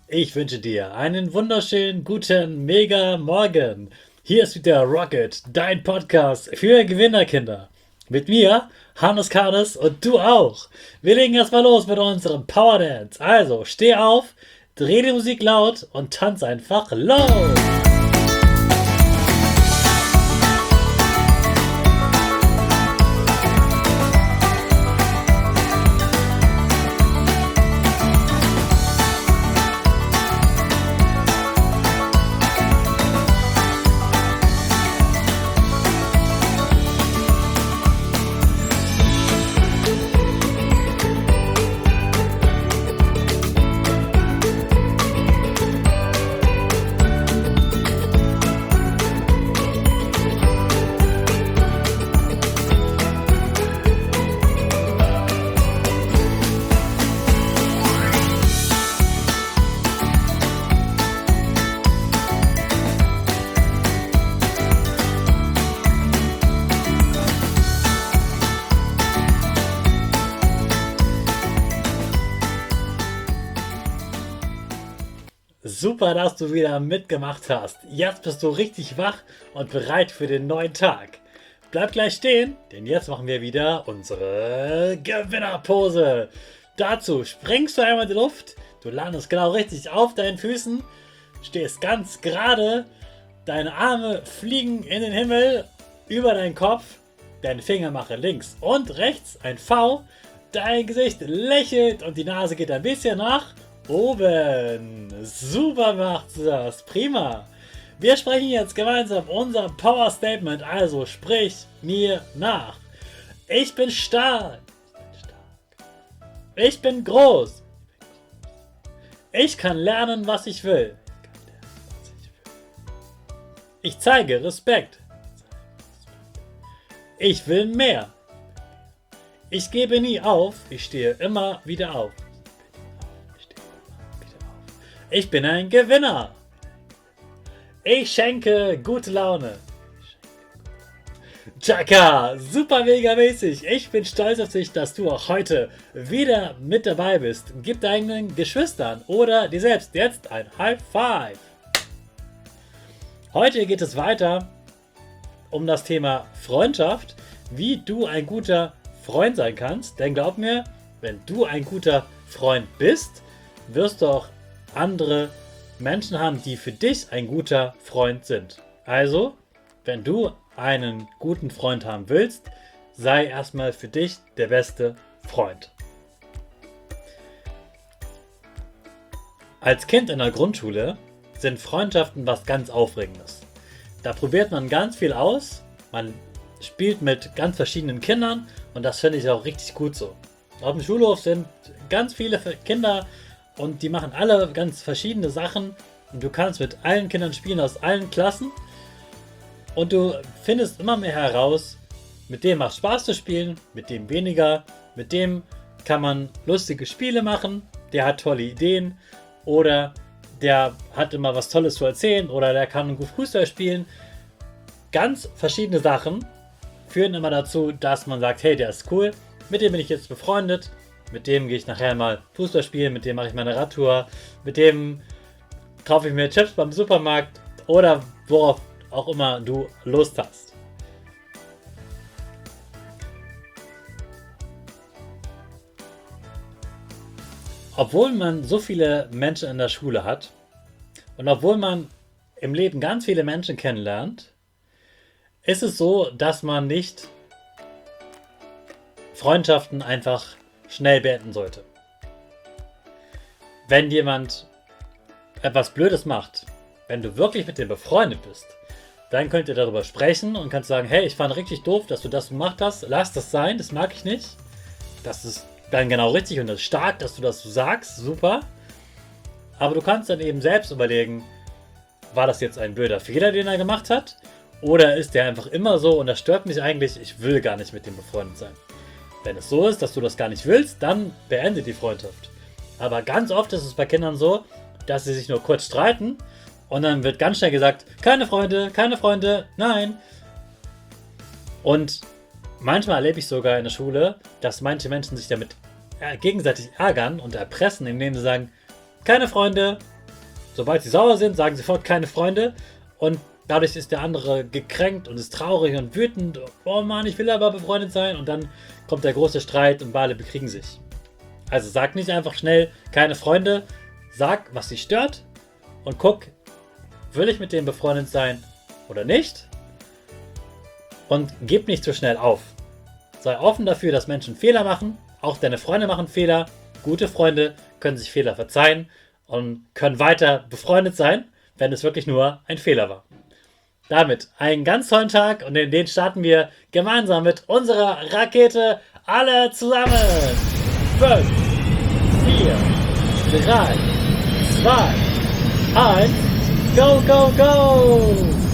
Ich wünsche dir einen wunderschönen, guten, mega Morgen. Hier ist wieder Rocket, dein Podcast für Gewinnerkinder. Mit mir, Hannes Karnes und du auch. Wir legen erstmal los mit unserem Power Dance. Also, steh auf, dreh die Musik laut und tanz einfach los. Super, dass du wieder mitgemacht hast. Jetzt bist du richtig wach und bereit für den neuen Tag. Bleib gleich stehen, denn jetzt machen wir wieder unsere Gewinnerpose. Dazu springst du einmal in die Luft, du landest genau richtig auf deinen Füßen, stehst ganz gerade, deine Arme fliegen in den Himmel über deinen Kopf, deine Finger machen links und rechts ein V, dein Gesicht lächelt und die Nase geht ein bisschen nach oben. Super macht das. Prima. Wir sprechen jetzt gemeinsam unser Power Statement. Also sprich mir nach. Ich bin stark. Ich bin groß. Ich kann lernen, was ich will. Ich zeige Respekt. Ich will mehr. Ich gebe nie auf. Ich stehe immer wieder auf. Ich bin ein Gewinner. Ich schenke gute Laune. Chaka, super mega mäßig. Ich bin stolz auf dich, dass du auch heute wieder mit dabei bist. Gib deinen Geschwistern oder dir selbst jetzt ein High Five. Heute geht es weiter um das Thema Freundschaft, wie du ein guter Freund sein kannst. Denn glaub mir, wenn du ein guter Freund bist, wirst du auch andere Menschen haben, die für dich ein guter Freund sind. Also, wenn du einen guten Freund haben willst, sei erstmal für dich der beste Freund. Als Kind in der Grundschule sind Freundschaften was ganz Aufregendes. Da probiert man ganz viel aus, man spielt mit ganz verschiedenen Kindern und das finde ich auch richtig gut so. Auf dem Schulhof sind ganz viele Kinder und die machen alle ganz verschiedene Sachen und du kannst mit allen Kindern spielen aus allen Klassen und du findest immer mehr heraus, mit dem macht Spaß zu spielen, mit dem weniger, mit dem kann man lustige Spiele machen, der hat tolle Ideen oder der hat immer was Tolles zu erzählen oder der kann gut Fußball spielen. Ganz verschiedene Sachen führen immer dazu, dass man sagt, hey, der ist cool, mit dem bin ich jetzt befreundet. Mit dem gehe ich nachher mal Fußball spielen, mit dem mache ich meine Radtour, mit dem kaufe ich mir Chips beim Supermarkt oder worauf auch immer du Lust hast. Obwohl man so viele Menschen in der Schule hat und obwohl man im Leben ganz viele Menschen kennenlernt, ist es so, dass man nicht Freundschaften einfach schnell beenden sollte. Wenn jemand etwas Blödes macht, wenn du wirklich mit dem befreundet bist, dann könnt ihr darüber sprechen und kannst sagen, hey, ich fand richtig doof, dass du das gemacht hast, lass das sein, das mag ich nicht. Das ist dann genau richtig und das ist stark, dass du das so sagst, super. Aber du kannst dann eben selbst überlegen, war das jetzt ein blöder Fehler, den er gemacht hat? Oder ist der einfach immer so und das stört mich eigentlich, ich will gar nicht mit dem befreundet sein. Wenn es so ist, dass du das gar nicht willst, dann beende die Freundschaft. Aber ganz oft ist es bei Kindern so, dass sie sich nur kurz streiten und dann wird ganz schnell gesagt, keine Freunde, nein. Und manchmal erlebe ich sogar in der Schule, dass manche Menschen sich damit gegenseitig ärgern und erpressen, indem sie sagen, keine Freunde, Sobald sie sauer sind, sagen sofort keine Freunde und dadurch ist der andere gekränkt und ist traurig und wütend. Oh Mann, ich will aber befreundet sein. Und dann kommt der große Streit und beide bekriegen sich. Also sag nicht einfach schnell keine Freunde. Sag, was dich stört und guck, will ich mit dem befreundet sein oder nicht? Und gib nicht zu schnell auf. Sei offen dafür, dass Menschen Fehler machen. Auch deine Freunde machen Fehler. Gute Freunde können sich Fehler verzeihen und können weiter befreundet sein, wenn es wirklich nur ein Fehler war. Damit einen ganz tollen Tag und in den starten wir gemeinsam mit unserer Rakete alle zusammen. 5, 4, 3, 2, 1, go, go, go!